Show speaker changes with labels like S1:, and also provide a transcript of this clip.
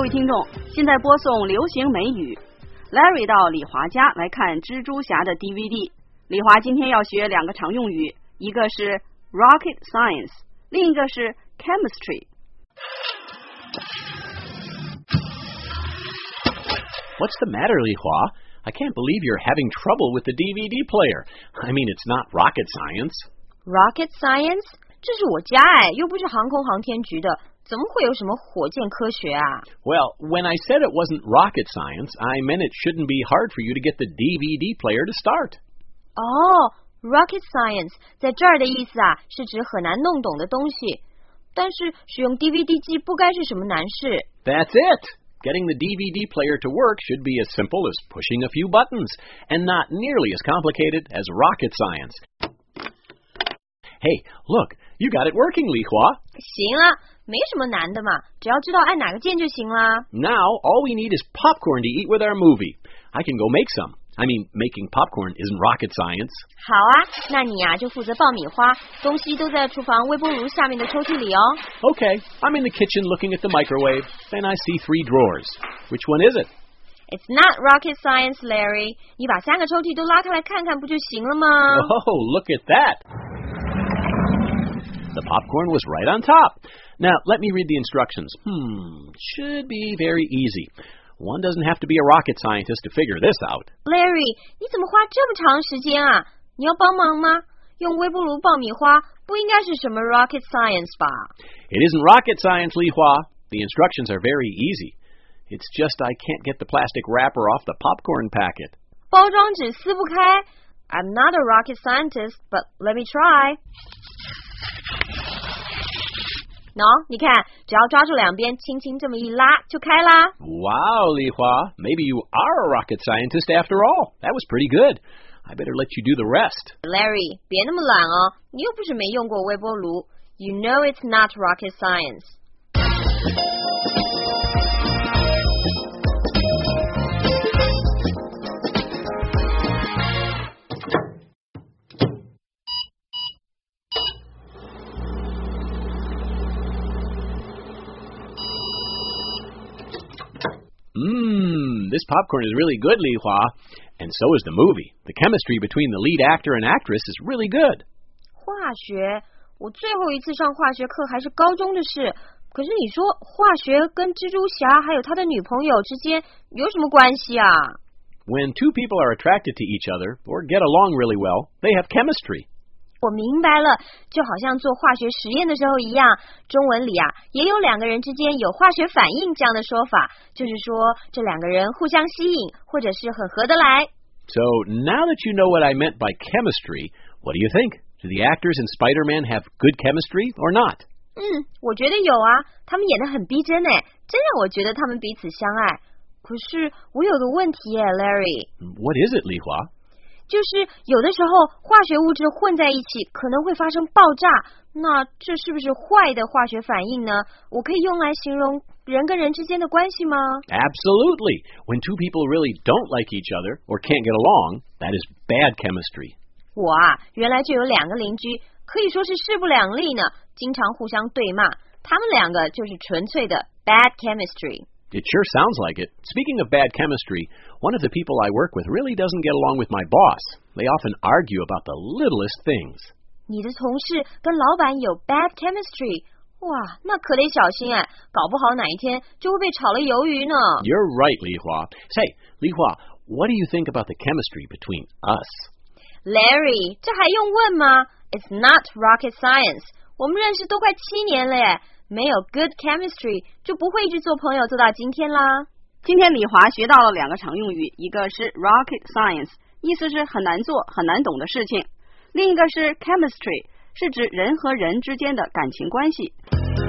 S1: 位听众，现在播送流行美语。Larry 到李华家来看蜘蛛侠的 DVD。李华今天要学两个常用语，一个是 rocket science， 另一个是 chemistry。
S2: What's the matter, Li Hua? I can't believe you're having trouble with the DVD player. I mean, it's not rocket science.
S3: Rocket science? 这是我家又不是航空航天局的，怎么会有什么火箭科学啊？
S2: Well, when I said it wasn't rocket science, I meant it shouldn't be hard for you to get the DVD player to start.
S3: Rocket science 在这儿的意思啊，是指很难弄懂的东西。但是使用 DVD 机不该是什么难事。
S2: That's it.Getting the DVD player to work should be as simple as pushing a few buttons, and not nearly as complicated as rocket science. Hey, look, you got it working, Li Hua.
S3: 行啊，没什么难的嘛，只要知道按哪个键就行啦。
S2: Now, all we need is popcorn to eat with our movie. I can go make some. I mean, making popcorn isn't rocket science.
S3: 好啊，那你啊就负责爆米花，东西都在厨房微波炉下面的抽屉里哦。
S2: Okay, I'm in the kitchen looking at the microwave, then I see 3 drawers. Which one is it?
S3: It's not rocket science, Larry. 你把3个抽屉都拉开来看看不就行了吗？
S2: Oh, look at that. The popcorn was right on top. Now, let me read the instructions. Should be very easy.One doesn't have to be a rocket scientist to figure this out.
S3: Larry, 你怎么花这么长时间啊？你要帮忙吗？用微波炉爆米花不应该是什么 rocket science 吧？
S2: It isn't rocket science, Li Hua. The instructions are very easy. It's just I can't get the plastic wrapper off the popcorn packet.
S3: 包装纸撕不开。I'm not a rocket scientist, but let me try. 你看，只要抓住两边，轻轻这么一拉就开啦。
S2: Wow, Li Hua. Maybe you are a rocket scientist after all. That was pretty good. I better let you do the rest.
S3: Larry, 别那么懒哦，你又不是没用过微波炉。You know it's not rocket science.
S2: This popcorn is really good, Li Hua. And so is the movie. The chemistry between the lead actor and actress is really good.
S3: 化学，我最后一次上化学课还是高中的事。可是你说化学跟蜘蛛侠还有他的女朋友之间有什么关系啊？
S2: When 2 people are attracted to each other or get along really well, they have chemistry.
S3: 我明白了，就好像做化学实验的时候一样，中文里啊也有2个人之间有化学反应这样的说法，就是说这2个人互相吸引，或者是很合得来。
S2: So now that you know what I meant by chemistry, what do you think? Do the actors in Spider-Man have good chemistry or not?
S3: 我觉得有啊，他们演得很逼真诶，真让我觉得他们彼此相爱。可是我有个问题耶 Larry。
S2: What is it, Li Hua?
S3: 就是有的时候化学物质混在一起可能会发生爆炸，那这是不是坏的化学反应呢？我可以用来形容人跟人之间的关系吗？
S2: Absolutely. When 2 people really don't like each other or can't get along, that is bad chemistry.
S3: 我啊，原来就有2个邻居，可以说是势不两立呢，经常互相对骂，他们2个就是纯粹的 bad chemistry。It
S2: sure sounds like it. Speaking of bad chemistry, one of the people I work with really doesn't get along with my boss. They often argue about the littlest things.
S3: 你的同事跟老板有 bad chemistry， 哇，那可得小心搞不好哪一天就会被炒了鱿鱼呢。
S2: You're right, Li Hua. Say, Li Hua, what do you think about the chemistry between us?
S3: Larry, 这还用问吗？ It's not rocket science. 我们认识都快7年了耶。没有 good chemistry 就不会一直做朋友做到今天啦。
S1: 今天李华学到了2个常用语，一个是 rocket science， 意思是很难做很难懂的事情，另一个是 chemistry， 是指人和人之间的感情关系。